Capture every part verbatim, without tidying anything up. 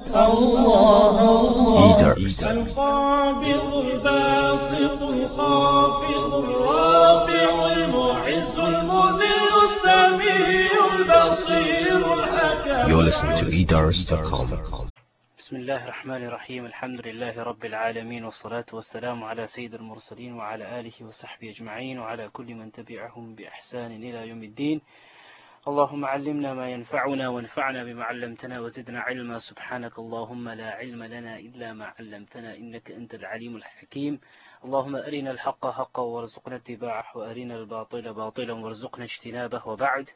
الله الله Eater. القابض الباسط الخافض الرافع المعز المذل السميع البصير الحكم. You're listening to eDars dot com. بسم الله الرحمن الرحيم. الحمد لله رب العالمين، والصلاة والسلام على سيد المرسلين وعلى آله وصحبه أجمعين وعلى كل من تبعهم بإحسان إلى يوم الدين. اللهم علمنا ما ينفعنا وانفعنا بما علمتنا وزدنا علما. سبحانك اللهم لا علم لنا إلا ما علمتنا إنك أنت العليم الحكيم. اللهم أرنا الحق حقا وارزقنا اتباعه وأرنا الباطل باطلا وارزقنا اجتنابه. وبعد.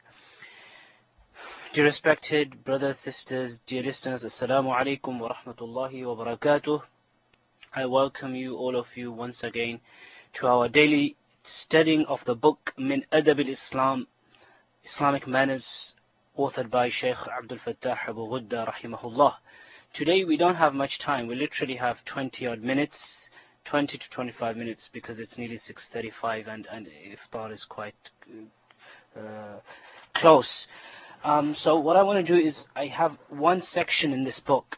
Dear respected brothers, sisters, dear listeners, Assalamu alaikum wa rahmatullahi wa barakatuh. I welcome you, all of you, once again to our daily studying of the book Min Adab al-Islam, Islamic Manners, authored by Sheikh Abdul Fattah Abu Ghudda rahimahullah. Today we don't have much time. We literally have twenty odd minutes, twenty to twenty-five minutes, because it's nearly six thirty-five and, and iftar is quite uh, close. Um, so what I want to do is, I have one section in this book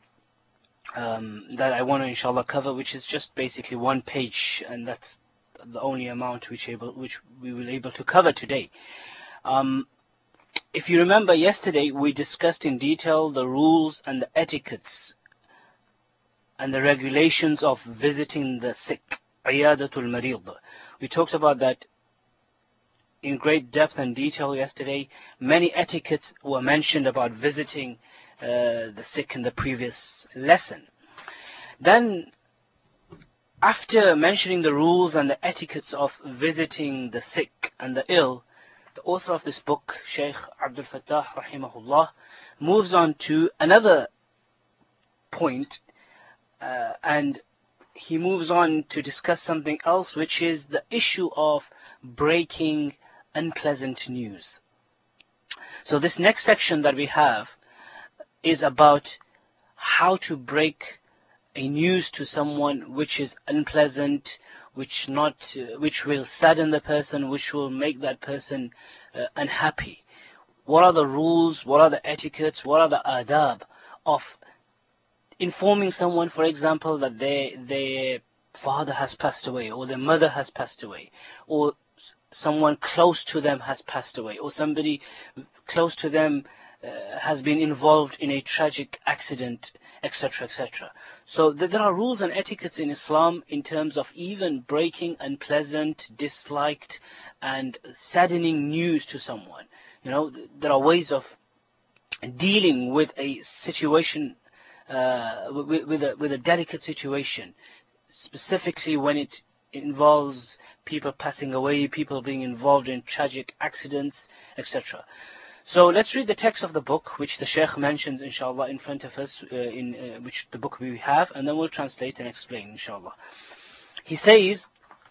um, that I want to inshallah cover, which is just basically one page, and that's the only amount which, able, which we will able to cover today. Um, if you remember, yesterday we discussed in detail the rules and the etiquettes and the regulations of visiting the sick, Iyadatul Marid. We talked about that in great depth and detail yesterday. Many etiquettes were mentioned about visiting uh, the sick in the previous lesson. Then, after mentioning the rules and the etiquettes of visiting the sick and the ill, the author of this book, Sheikh Abdul Fattah rahimahullah, moves on to another point, uh, and he moves on to discuss something else, which is the issue of breaking unpleasant news. So this next section that we have is about how to break a news to someone which is unpleasant, which not uh, which will sadden the person, which will make that person uh, unhappy. What are the rules, what are the etiquettes, what are the adab of informing someone, for example, that their their father has passed away, or their mother has passed away, or someone close to them has passed away, or somebody close to them uh, has been involved in a tragic accident, etc, et cetera. So th there are rules and etiquettes in Islam in terms of even breaking unpleasant, disliked and saddening news to someone. You know, th there are ways of dealing with a situation, uh, with, with, a, with a delicate situation, specifically when it involves people passing away, people being involved in tragic accidents, et cetera. So let's read the text of the book, which the Sheikh mentions, inshallah, in front of us, uh, in uh, which the book we have, and then we'll translate and explain, inshallah. He says,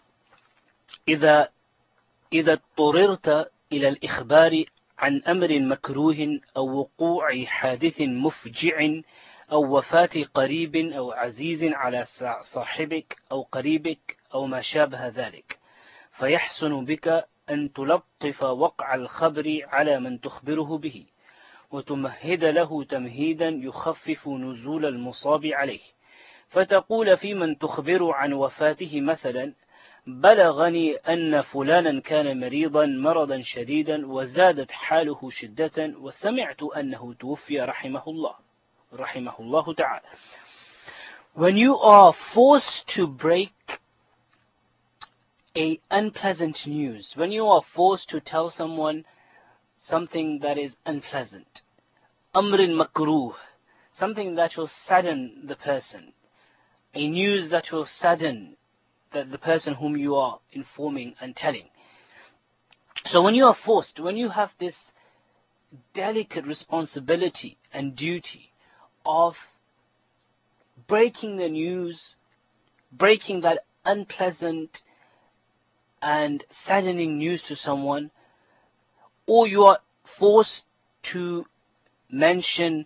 إذا إذا اضطررت إلى الإخبار عن أمر مكروه أو وقوع حادث مفجع أو وفاة قريب أو عزيز على صاحبك أو قريبك أو ما شابه ذلك، فيحسن بك أن تلطف وقع الخبر على من تخبره به، وتمهد له تمهيدا يخفف نزول المصاب عليه، فتقول في من تخبر عن وفاته مثلا: بلغني أن فلانا كان مريضا مرضا شديدا وزادت حاله شدة وسمعت أنه توفي رحمه الله رحمه الله تعالى. When you are forced to break a unpleasant news, when you are forced to tell someone something that is unpleasant, amrin makruh, something that will sadden the person, a news that will sadden the, the person whom you are informing and telling. So when you are forced, when you have this delicate responsibility and duty of breaking the news, breaking that unpleasant and saddening news to someone, or you are forced to mention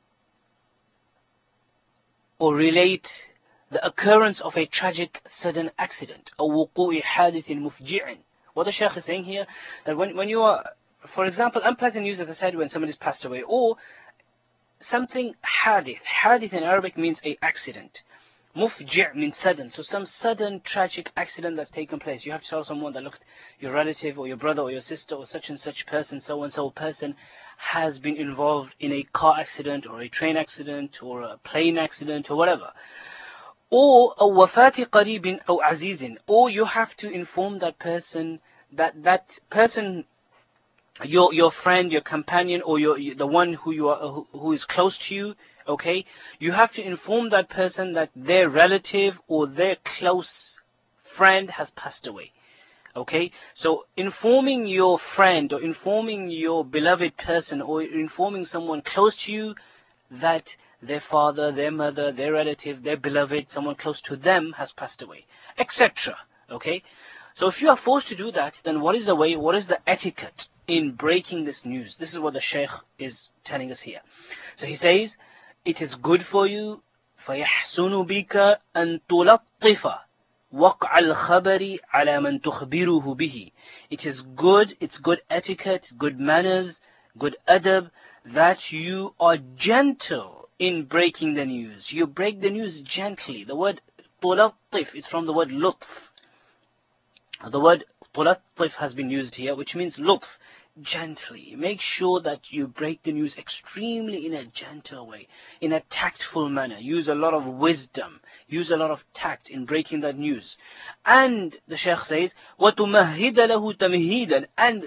or relate the occurrence of a tragic sudden accident, أو وقوع حادث مفجع. What the Shaykh is saying here, that when, when you are, for example, unpleasant news, as I said, when somebody's passed away, or something hadith. Hadith in Arabic means a accident. Mufji' means sudden. So some sudden tragic accident that's taken place. You have to tell someone that, look, your relative or your brother or your sister or such and such person, so and so person has been involved in a car accident or a train accident or a plane accident or whatever. Or a wafati qaribin or azizin. Or you have to inform that person that that person, your your friend, your companion, or your the one who you are who, who is close to you, okay, you have to inform that person that their relative or their close friend has passed away. Okay, so informing your friend or informing your beloved person or informing someone close to you that their father, their mother, their relative, their beloved, someone close to them has passed away, et cetera. Okay, so if you are forced to do that, then what is the way, what is the etiquette in breaking this news? This is what the Shaykh is telling us here. So he says, it is good for you, فَيَحْسُنُ بِكَ أَن تُلَطِّفَ وَقْعَ الْخَبَرِ عَلَى مَنْ تُخْبِرُهُ بِهِ. It is good, it's good etiquette, good manners, good adab, that you are gentle in breaking the news. You break the news gently. The word تُلَطِّف is from the word لطف. The word تُلَطِّف has been used here, which means لطف, gently. Make sure that you break the news extremely in a gentle way, in a tactful manner. Use a lot of wisdom, use a lot of tact in breaking that news. And the Shaykh says, وَتُمَهِّدَ لَهُ تَمْهِيدًا, and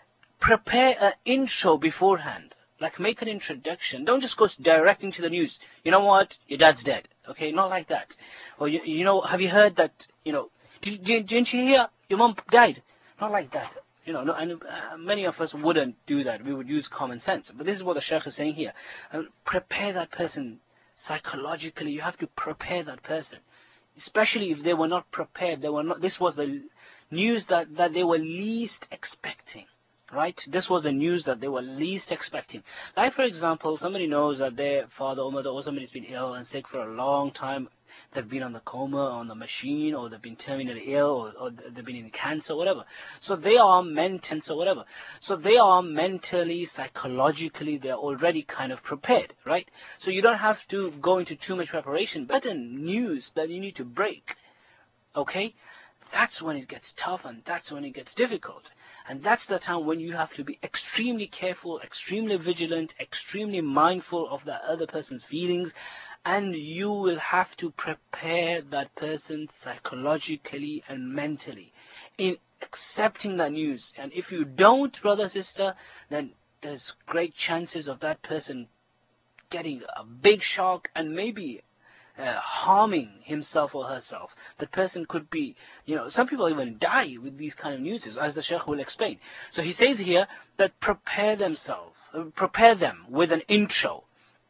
prepare an intro beforehand. Like, make an introduction. Don't just go direct into the news. You know what? Your dad's dead. Okay, not like that. Or, you, you know, have you heard that, you know, did, didn't you hear your mom died? Not like that. You know, no, and uh, many of us wouldn't do that. We would use common sense. But this is what the Shaykh is saying here. Uh, prepare that person psychologically. You have to prepare that person. Especially if they were not prepared. They were not. This was the news that, that they were least expecting. Right? This was the news that they were least expecting. Like, for example, somebody knows that their father or mother or somebody's been ill and sick for a long time. They've been on the coma, on the machine, or they've been terminally ill, or, or they've been in cancer, whatever. So they are mentally, or whatever. So they are mentally, psychologically, they're already kind of prepared, right? So you don't have to go into too much preparation. But the news that you need to break, okay? That's when it gets tough, and that's when it gets difficult. And that's the time when you have to be extremely careful, extremely vigilant, extremely mindful of that other person's feelings. And you will have to prepare that person psychologically and mentally in accepting that news. And if you don't, brother, sister, then there's great chances of that person getting a big shock and maybe Uh, harming himself or herself. That person could be, you know, some people even die with these kind of news, as the Shaykh will explain. So he says here that prepare themselves, uh, prepare them with an intro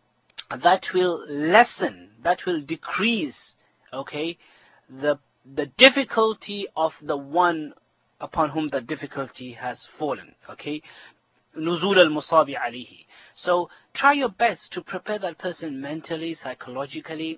that will lessen, that will decrease, okay, the the difficulty of the one upon whom the difficulty has fallen, okay. نزول المصاب عليه. So try your best to prepare that person mentally, psychologically,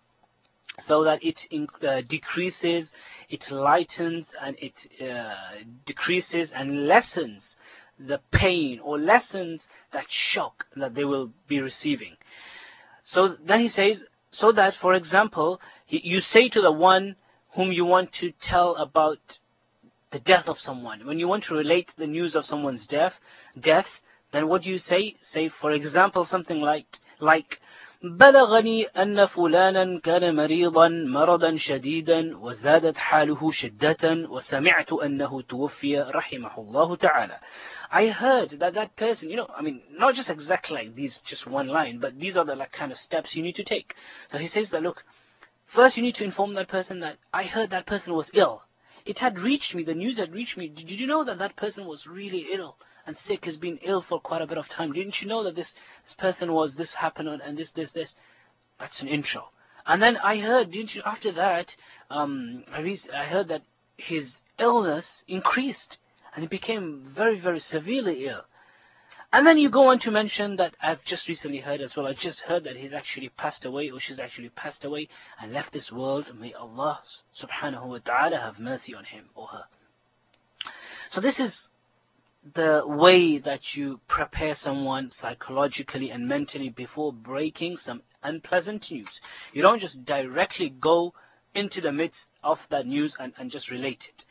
so that it uh, decreases, it lightens, and it uh, decreases and lessens the pain or lessens that shock that they will be receiving. So then he says, so that, for example, he, you say to the one whom you want to tell about the death of someone, when you want to relate the news of someone's death, death, then what do you say? Say, for example, something like, like, بلغني أن فلانا كان مريضا مرضا شديدا وزادت حاله شدة وسمعت أنه توفي رحمه الله تعالى. I heard that that person, you know, I mean, not just exactly like these, just one line, but these are the like kind of steps you need to take. So he says that, look, first you need to inform that person that I heard that person was ill. It had reached me, the news had reached me. Did you know that that person was really ill and sick, has been ill for quite a bit of time? Didn't you know that this, this person was, this happened and this, this, this? That's an intro. And then I heard, didn't you, after that, um, I, re- I heard that his illness increased and he became very, very severely ill. And then you go on to mention that I've just recently heard as well, I just heard that he's actually passed away, or she's actually passed away and left this world. May Allah subhanahu wa ta'ala have mercy on him or her. So this is the way that you prepare someone psychologically and mentally before breaking some unpleasant news. You don't just directly go into the midst of that news and, and just relate it.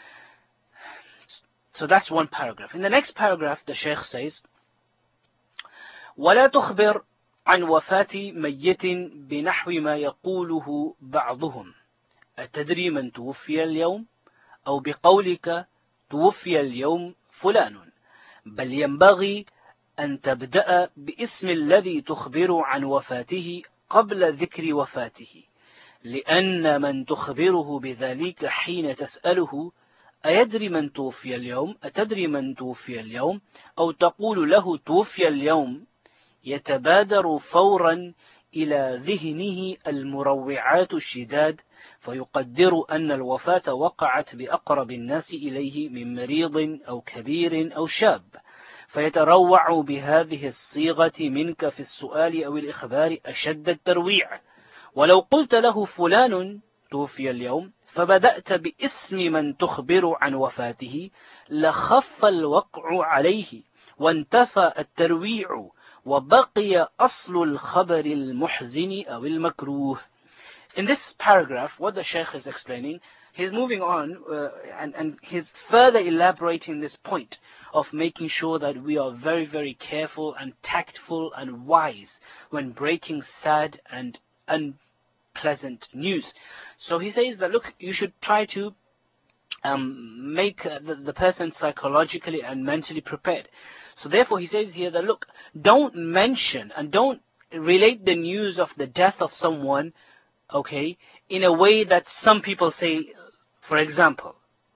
So that's one paragraph. In the next paragraph, the Shaykh says, وَلَا تُخْبِرْ عن وفاة ميت بنحو ما يقوله بعضهم أتدري من توفي اليوم أو بقولك توفي اليوم فلان بل ينبغي أن تبدأ باسم الذي تخبر عن وفاته قبل ذكر وفاته لأن من تخبره بذلك حين تسأله أيدري من توفي اليوم أتدري من توفي اليوم أو تقول له توفي اليوم يتبادر فورا إلى ذهنه المروعات الشداد فيقدر أن الوفاة وقعت بأقرب الناس إليه من مريض أو كبير أو شاب فيتروع بهذه الصيغة منك في السؤال أو الإخبار أشد الترويع ولو قلت له فلان توفي اليوم فبدأت باسم من تخبر عن وفاته لخف الوقع عليه وانتفى الترويع وبقي أصل الخبر المحزن أو المكروه. In this paragraph, what the Shaykh is explaining, he's moving on uh, and, and he's further elaborating this point of making sure that we are very, very careful and tactful and wise when breaking sad and unpleasant news. So he says that, look, you should try to um, make uh, the, the person psychologically and mentally prepared. So therefore he says here that, look, don't mention and don't relate the news of the death of someone, okay, in a way that some people say, for example,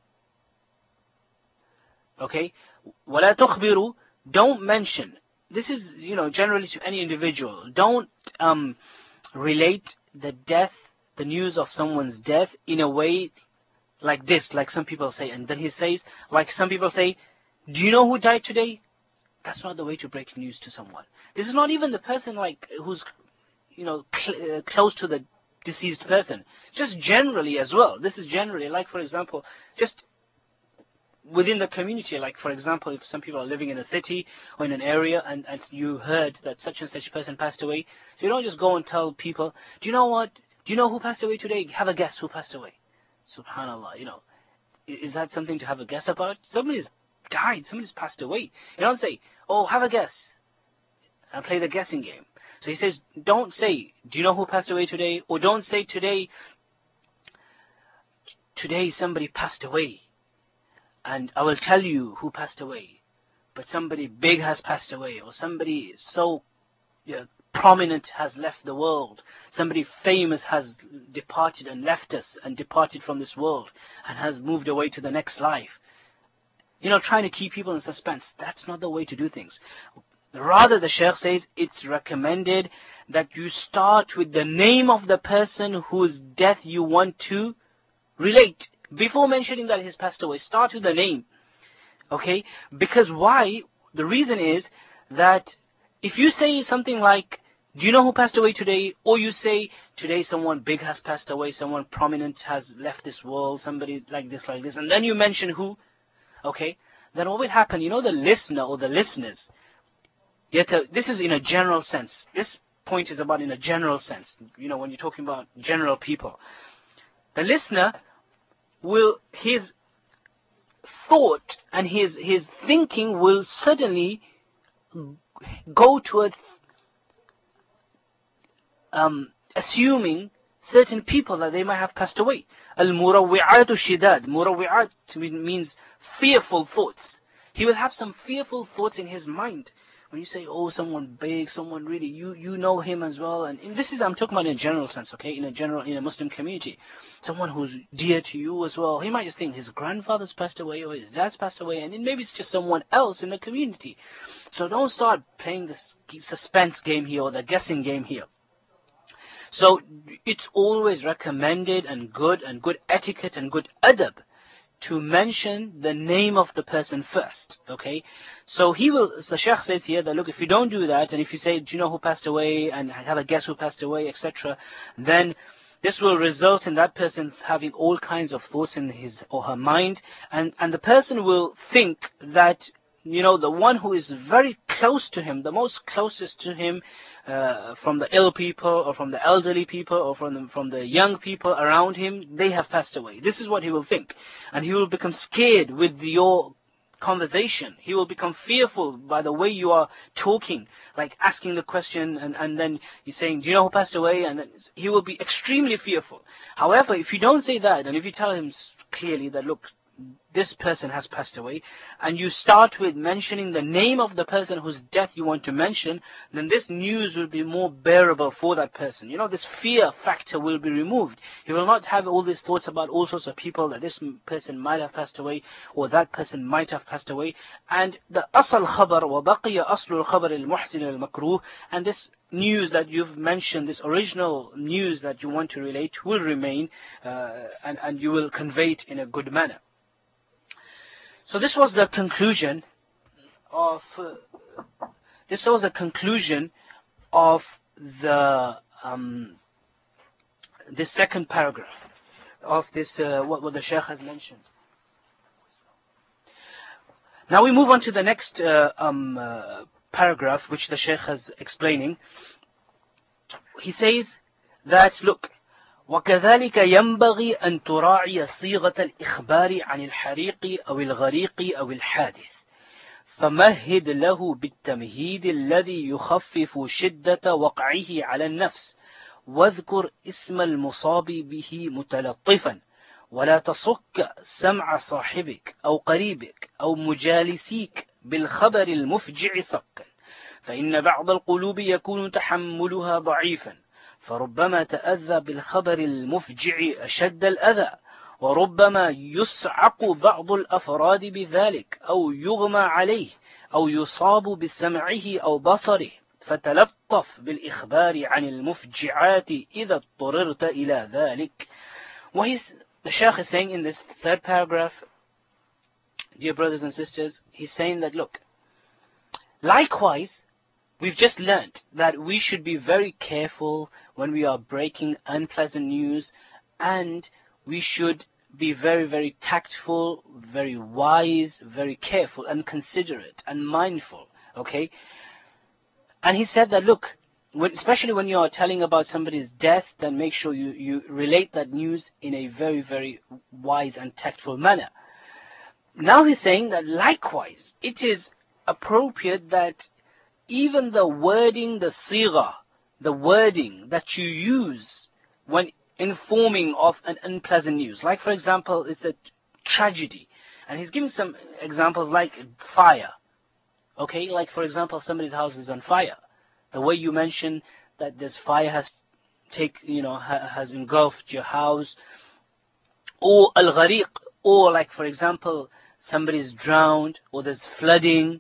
okay, وَلَا تُخْبِرُوا, don't mention, this is, you know, generally to any individual, don't um, relate the death, the news of someone's death in a way like this, like some people say. And then he says, like some people say, do you know who died today? That's not the way to break news to someone. This is not even the person like who's, you know, cl- uh, close to the deceased person. Just generally as well. This is generally, like for example, just within the community. Like for example, if some people are living in a city or in an area and, and you heard that such and such person passed away, so you don't just go and tell people, do you know what? Do you know who passed away today? Have a guess who passed away. Subhanallah, you know. Is that something to have a guess about? Somebody's died, somebody's passed away. You don't say, oh, have a guess, and play the guessing game. So he says, don't say, do you know who passed away today? Or don't say today, today somebody passed away, and I will tell you who passed away. But somebody big has passed away, or somebody so you know, prominent has left the world. Somebody famous has departed and left us and departed from this world and has moved away to the next life. You know, trying to keep people in suspense. That's not the way to do things. Rather, the Shaykh says, it's recommended that you start with the name of the person whose death you want to relate. Before mentioning that he's passed away, start with the name. Okay? Because why? The reason is that if you say something like, do you know who passed away today? Or you say, today someone big has passed away, someone prominent has left this world, somebody like this, like this, and then you mention who, okay, then what will happen? You know, the listener or the listeners, yet uh, this is in a general sense. This point is about in a general sense. You know, when you're talking about general people, the listener will, his thought and his his thinking will suddenly go towards um, assuming certain people that they might have passed away. Al-murawwi'atu shidad. Murawwi'at means fearful thoughts. He will have some fearful thoughts in his mind. When you say, oh, someone big, someone really, you you know him as well. And, and this is, I'm talking about in a general sense, okay? In a general, in a Muslim community. Someone who's dear to you as well. He might just think his grandfather's passed away or his dad's passed away. And maybe it's just someone else in the community. So don't start playing this suspense game here or the guessing game here. So it's always recommended and good and good etiquette and good adab to mention the name of the person first, okay? So he will, the Shaykh says here that, look, if you don't do that, and if you say, do you know who passed away, and have a guess who passed away, et cetera, then this will result in that person having all kinds of thoughts in his or her mind, and, and the person will think that you know, the one who is very close to him, the most closest to him, uh, from the ill people or from the elderly people or from the, from the young people around him, they have passed away. This is what he will think. And he will become scared with your conversation. He will become fearful by the way you are talking, like asking the question and, and then you're saying, do you know who passed away? And then he will be extremely fearful. However, if you don't say that, and if you tell him clearly that, look, this person has passed away, and you start with mentioning the name of the person whose death you want to mention, then this news will be more bearable for that person. You know, this fear factor will be removed. He will not have all these thoughts about all sorts of people, that this person might have passed away, or that person might have passed away. And the asal khabar, wa baqiya aslu al-khabar al-muhsin al-makruh, and this news that you've mentioned, this original news that you want to relate, will remain, uh, and, and you will convey it in a good manner. So this was the conclusion of uh, this was a conclusion of the um, this second paragraph of this uh, what, what the Shaykh has mentioned. Now we move on to the next uh, um, uh, paragraph, which the Shaykh is explaining. He says that, look, وكذلك ينبغي أن تراعي صيغة الإخبار عن الحريق أو الغريق أو الحادث فمهد له بالتمهيد الذي يخفف شدة وقعه على النفس واذكر اسم المصاب به متلطفا ولا تصك سمع صاحبك أو قريبك أو مجالسيك بالخبر المفجع صكا فإن بعض القلوب يكون تحملها ضعيفا فربما تأذى بالخبر المفجع أشد الأذى وربما يصعق بعض الأفراد بذلك أو يغمى عليه أو يصاب بسمعه أو بصره فتلطف بالإخبار عن المفجعات إذا اضطررت إلى ذلك. What he's, the Shaykh is saying in this third paragraph, dear brothers and sisters, he's saying that, look, likewise, we've just learnt that we should be very careful when we are breaking unpleasant news, and we should be very, very tactful, very wise, very careful and considerate and mindful, okay? And he said that, look, when, especially when you are telling about somebody's death, then make sure you, you relate that news in a very, very wise and tactful manner. Now he's saying that likewise, it is appropriate that even the wording, the sigha, the wording that you use when informing of an unpleasant news. Like, for example, it's a tragedy. And he's giving some examples like fire. Okay, like, for example, somebody's house is on fire. The way you mention that this fire has take, you know, ha has engulfed your house. Or al-ghariq, or like, for example, somebody's drowned, or there's flooding,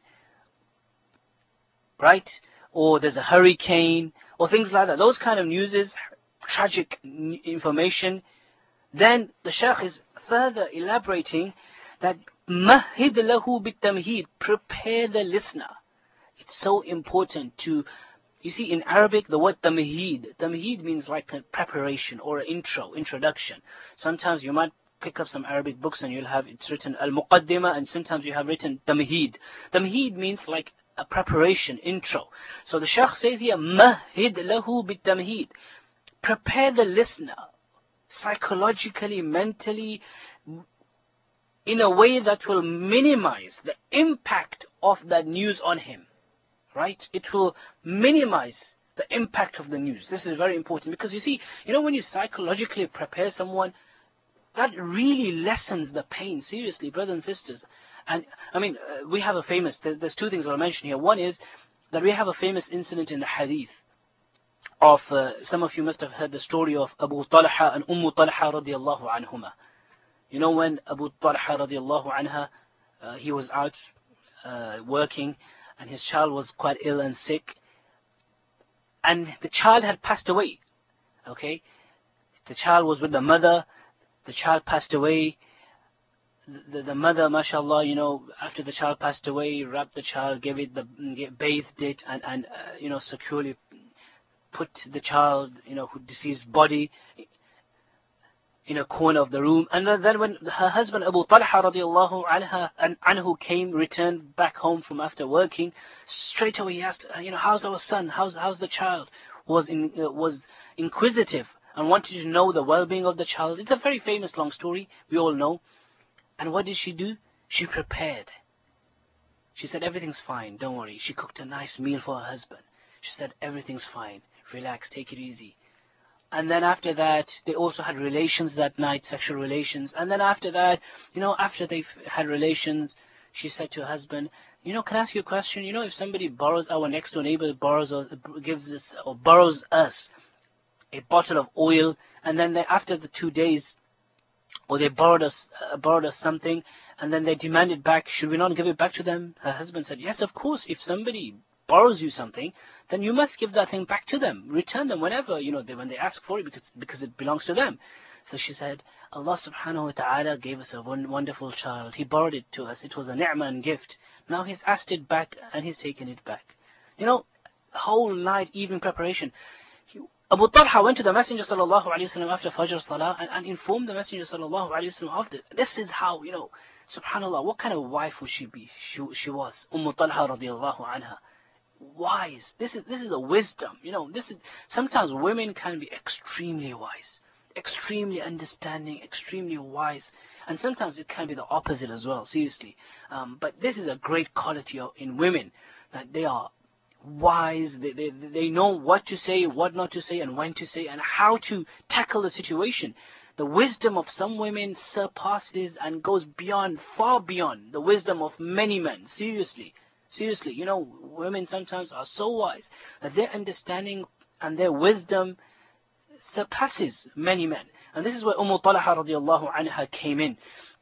right? Or there's a hurricane, or things like that. Those kind of news is tragic information. Then the Shaykh is further elaborating that mahid lahu bitamheed, prepare the listener. It's so important to, you see, in Arabic the word tamheed, tamheed means like a preparation or an intro, introduction. Sometimes you might pick up some Arabic books and you'll have it's written al-muqaddimah, and sometimes you have written tamheed. Tamheed means like a preparation, intro. So the Shaykh says here, mahid lahu bitamheed, prepare the listener psychologically, mentally, in a way that will minimize the impact of that news on him, right? It will minimize the impact of the news. This is very important, because you see, you know, when you psychologically prepare someone, that really lessens the pain. Seriously, brothers and sisters. And I mean, uh, we have a famous, there's, there's two things I'll mention here. One is that we have a famous incident in the hadith of, uh, some of you must have heard the story of Abu Talha and Umm Talha radiallahu anhuma. You know, when Abu Talha radiallahu anha, uh, he was out uh, working, and his child was quite ill and sick, and the child had passed away, okay? The child was with the mother, the child passed away. The, the mother, mashallah, you know, after the child passed away, wrapped the child, gave it the, bathed it, and, and uh, you know, securely put the child, you know, who deceased body. in a corner of the room. And then when her husband Abu Talha radiallahu anha, and anhu came, returned back home from after working, straight away he asked, you know, how's our son? How's how's the child? Was in uh, was inquisitive and wanted to know the well-being of the child. It's a very famous long story, we all know. And what did she do? She prepared. She said, everything's fine, don't worry. She cooked a nice meal for her husband. She said, everything's fine, relax, take it easy. And then after that, they also had relations that night, sexual relations. And then after that, you know, after they've had relations, she said to her husband, you know, can I ask you a question? You know, if somebody borrows, our next door neighbor borrows or gives us or borrows us a bottle of oil, and then they, after the two days, or they borrowed us, uh, borrowed us something, and then they demand it back, should we not give it back to them? Her husband said, yes, of course. If somebody borrows you something, then you must give that thing back to them, return them whenever, you know, they, when they ask for it, because because it belongs to them. So she said, Allah subhanahu wa ta'ala gave us a wonderful child. He borrowed it to us. It was a ni'mah and gift. Now he's asked it back and he's taken it back. You know, whole night, evening preparation. He, Abu Talha went to the Messenger sallallahu alayhi wa sallam after Fajr Salah and, and informed the Messenger sallallahu alayhi wa sallam of this. This is how, you know, subhanallah, what kind of wife would she be? She, she was. Umm Talha radiallahu anha. Wise. This is this is a wisdom. You know, this is sometimes women can be extremely wise, extremely understanding, extremely wise, and sometimes it can be the opposite as well. Seriously, um, but this is a great quality of, in women, that they are wise. They, they they know what to say, what not to say, and when to say, and how to tackle the situation. The wisdom of some women surpasses and goes beyond, far beyond the wisdom of many men. Seriously. Seriously, you know, women sometimes are so wise that their understanding and their wisdom surpasses many men. And this is where Umm Talha radiallahu anha came in.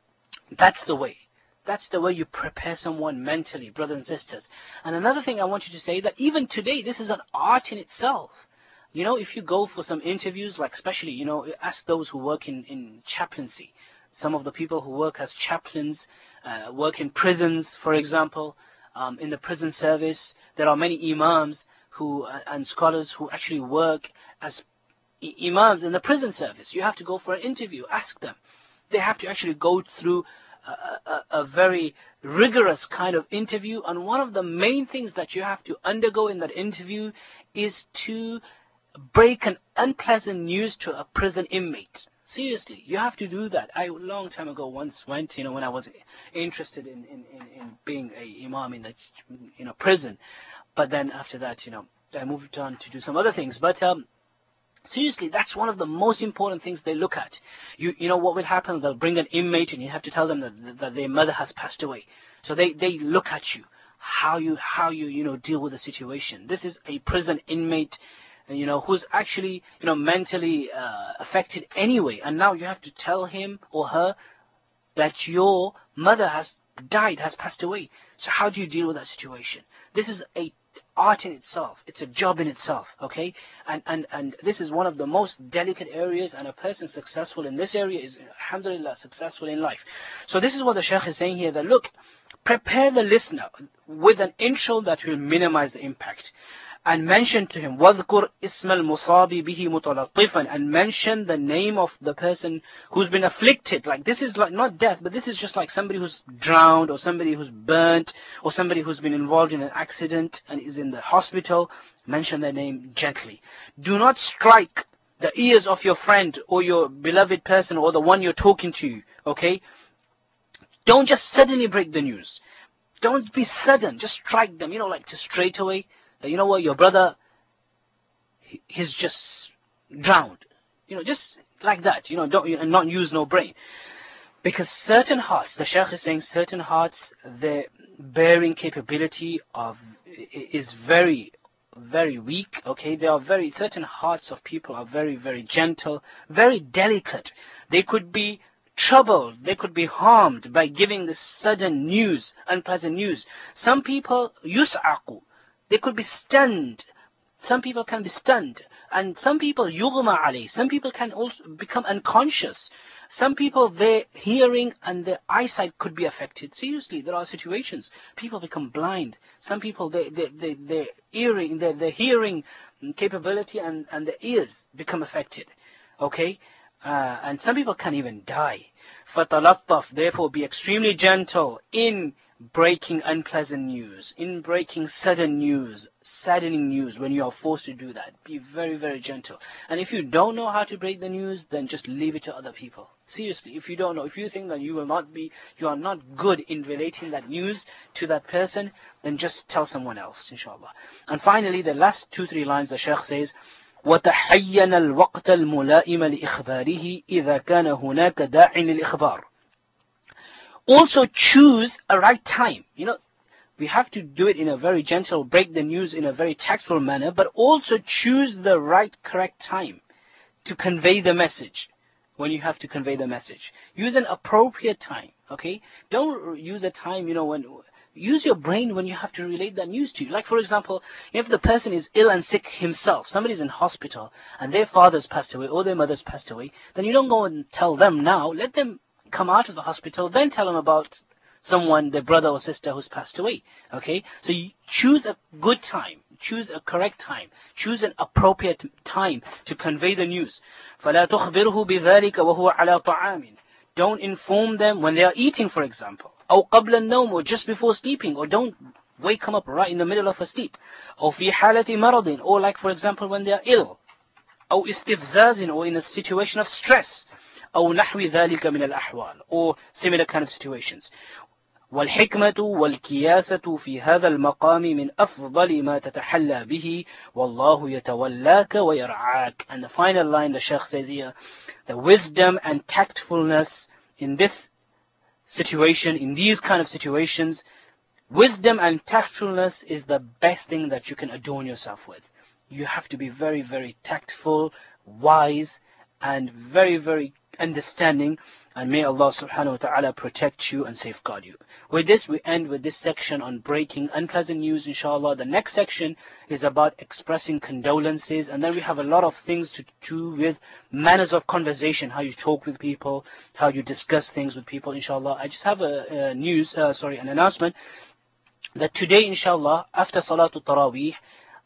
That's the way. That's the way you prepare someone mentally, brothers and sisters. And another thing I want you to say, that even today, this is an art in itself. You know, if you go for some interviews, like especially, you know, ask those who work in, in chaplaincy. Some of the people who work as chaplains, uh, work in prisons, for example. Um, in the prison service, there are many imams who uh, and scholars who actually work as I imams in the prison service. You have to go for an interview, ask them. They have to actually go through a, a, a very rigorous kind of interview, and one of the main things that you have to undergo in that interview is to break an unpleasant news to a prison inmate. Seriously, you have to do that. I, a long time ago, once went, you know, when I was interested in, in, in, in being a imam in the, you know, prison. But then after that, you know, I moved on to do some other things. But um, seriously, that's one of the most important things they look at. You, you know, what will happen? They'll bring an inmate, and you have to tell them that, that their mother has passed away. So they, they look at you, how you, how you, you know, deal with the situation. This is a prison inmate, you know, who's actually, you know, mentally uh, affected anyway. And now you have to tell him or her that your mother has died, has passed away. So how do you deal with that situation? This is a art in itself. It's a job in itself, okay? And, and, and this is one of the most delicate areas, and a person successful in this area is, alhamdulillah, successful in life. So this is what the Shaykh is saying here, that look, prepare the listener with an intro that will minimize the impact. And mention to him, وَذْكُرْ إِسْمَ الْمُصَابِ بِهِ مُطَلَطِّفًا, and mention the name of the person who's been afflicted. Like, this is like not death, but this is just like somebody who's drowned, or somebody who's burnt, or somebody who's been involved in an accident and is in the hospital. Mention their name gently. Do not strike the ears of your friend or your beloved person or the one you're talking to, okay? Don't just suddenly break the news. Don't be sudden, just strike them, you know, like just straight away. You know what, your brother, he, he's just drowned. You know, just like that. You know, don't and not use no brain. Because certain hearts, the Shaykh is saying, certain hearts, their bearing capability of is very, very weak. Okay, they are very, certain hearts of people are very, very gentle, very delicate. They could be troubled, they could be harmed by giving this sudden news, unpleasant news. Some people, yus'aqu, they could be stunned. Some people can be stunned. And some people, yughma alayh. Some people can also become unconscious. Some people, their hearing and their eyesight could be affected. Seriously, there are situations. People become blind. Some people, their, their, their, their, earring, their, their hearing capability and, and their ears become affected. Okay? Uh, and some people can even die. فَتَلَطَّفْ, therefore be extremely gentle in breaking unpleasant news, in breaking sudden news, saddening news when you are forced to do that. Be very, very gentle. And if you don't know how to break the news, then just leave it to other people. Seriously, if you don't know, if you think that you will not be, you are not good in relating that news to that person, then just tell someone else, inshallah. And finally, the last two, three lines, the Shaykh says, وَتَحَيَّنَ الْوَقْتَ الْمُلَائِمَ لِإِخْبَارِهِ إِذَا كَانَ هُنَاكَ دَاعٍ لِلْإِخْبَارِ. Also choose a right time. You know, we have to do it in a very gentle, break the news in a very tactful manner, but also choose the right, correct time to convey the message. When you have to convey the message, use an appropriate time. Okay, don't use a time, you know, when use your brain when you have to relate that news to you. Like, for example, if the person is ill and sick himself, somebody's in hospital and their father's passed away or their mother's passed away, then you don't go and tell them now. Let them come out of the hospital, then tell them about someone, their brother or sister who's passed away. Okay, so you choose a good time, choose a correct time, choose an appropriate time to convey the news. فَلَا تُخْبِرْهُ بِذَلِكَ وَهُوَ عَلَى طَعَامٍ. Don't inform them when they are eating, for example. أو قبل النوم, or just before sleeping, or don't wake them up right in the middle of a sleep. أو في حالة مرض, or like, for example, when they are ill. أو استفزاز, or in a situation of stress. أو نحو ذلك من الأحوال, or similar kind of situations. والحكمة والكياسة في هذا المقام من أفضل ما تتحلى به والله يتولاك ويرعاك. And the final line the Shaykh says here, the wisdom and tactfulness in this situation, in these kind of situations, wisdom and tactfulness is the best thing that you can adorn yourself with. You have to be very, very tactful, wise, and very, very understanding, and may Allah subhanahu wa ta'ala protect you and safeguard you. With this, we end with this section on breaking unpleasant news, inshallah. The next section is about expressing condolences, and then we have a lot of things to do with manners of conversation, how you talk with people, how you discuss things with people, inshallah. I just have a, a news, uh, sorry, an announcement that today, inshallah, after Salatul Taraweeh,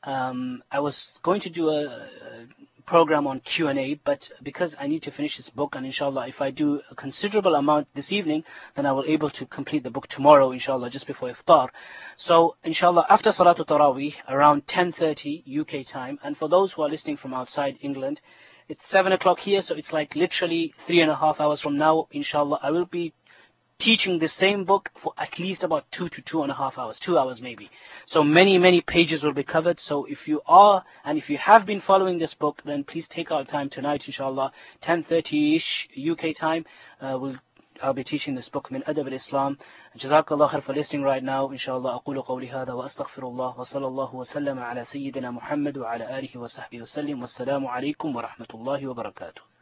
um, I was going to do a, a program on Q and A, but because I need to finish this book, and inshallah if I do a considerable amount this evening, then I will be able to complete the book tomorrow, inshallah, just before iftar. So inshallah after Salatul Taraweeh around ten thirty U K time, and for those who are listening from outside England, it's seven o'clock here, so it's like literally three and a half hours from now, inshallah, I will be teaching the same book for at least about two to two and a half hours, two hours maybe. So many, many pages will be covered. So if you are, and if you have been following this book, then please take our time tonight, inshallah, ten thirty-ish U K time. Uh, we'll, I'll be teaching this book, Min Adab al-Islam. Jazakallah khair for listening right now. Inshallah, أقول قولي هذا وأستغفر الله وصلى الله وسلم على سيدنا محمد وعلى آله وصحبه وسلم والسلام عليكم ورحمة الله وبركاته.